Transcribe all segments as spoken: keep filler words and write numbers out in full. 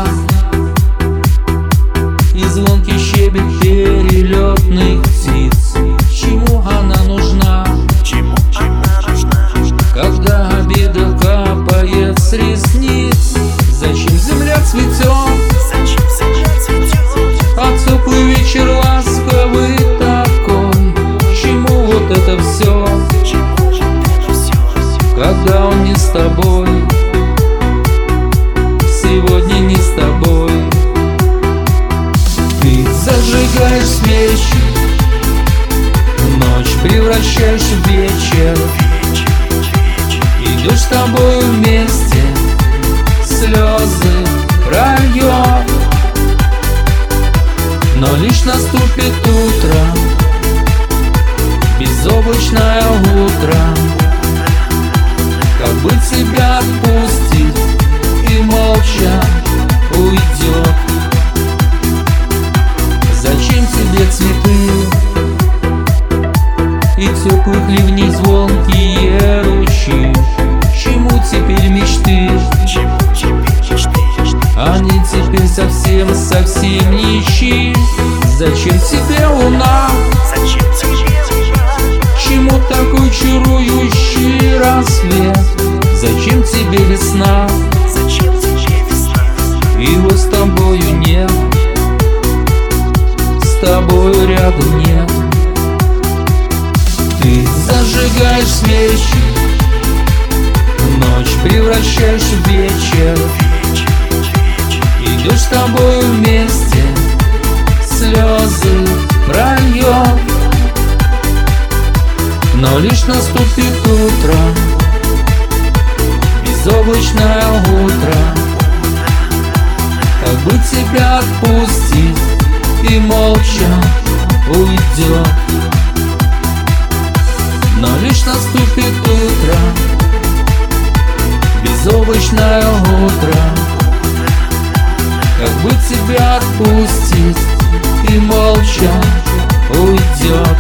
и звонкий щебет перелетных птиц. Чему она нужна? Чему она нужна? Когда обида капает с ресниц, зачем земля цветет? Зачем земля цветет? А теплый вечер ласковый такой, чему вот это все? Чему вот это все? Когда он не с тобой, сегодня не с тобой. Ты зажигаешь свечи, ночь превращаешь в вечер. Идешь с тобой вместе, слезы прольет. Но лишь наступит утро, безоблачное утро. Как бы тебя отпустить и молча уйдет. Зачем тебе цветы и теплых ливней звонкие ручьи? Чему теперь мечты? Чему теперь мечты? Они теперь совсем, совсем нищие. Зачем тебе луна? Зачем тебе луна? Чему такой чарующий рассвет? Зачем тебе весна? Зачем тебе весна? Его с тобою нет, с тобою рядом нет. Ты зажигаешь свечи, ночь превращаешь в вечер. Идешь с тобою вместе, слезы прольет. Но лишь наступит утро, безоблачное утро. Как бы тебя отпустить и молча уйдет. Но лишь наступит утро, безоблачное утро. Как бы тебя отпустить и молча уйдет.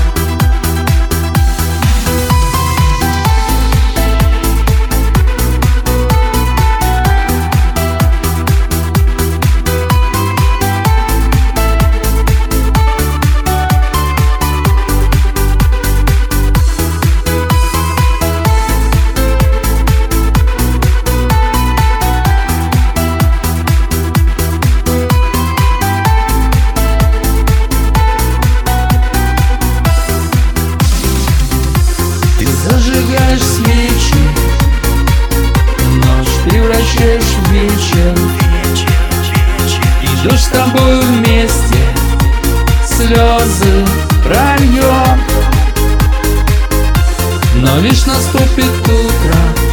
Зажигаешь свечи, ночь превращаешь в вечер. Идешь с тобой вместе, слезы прольет. Но лишь наступит утро,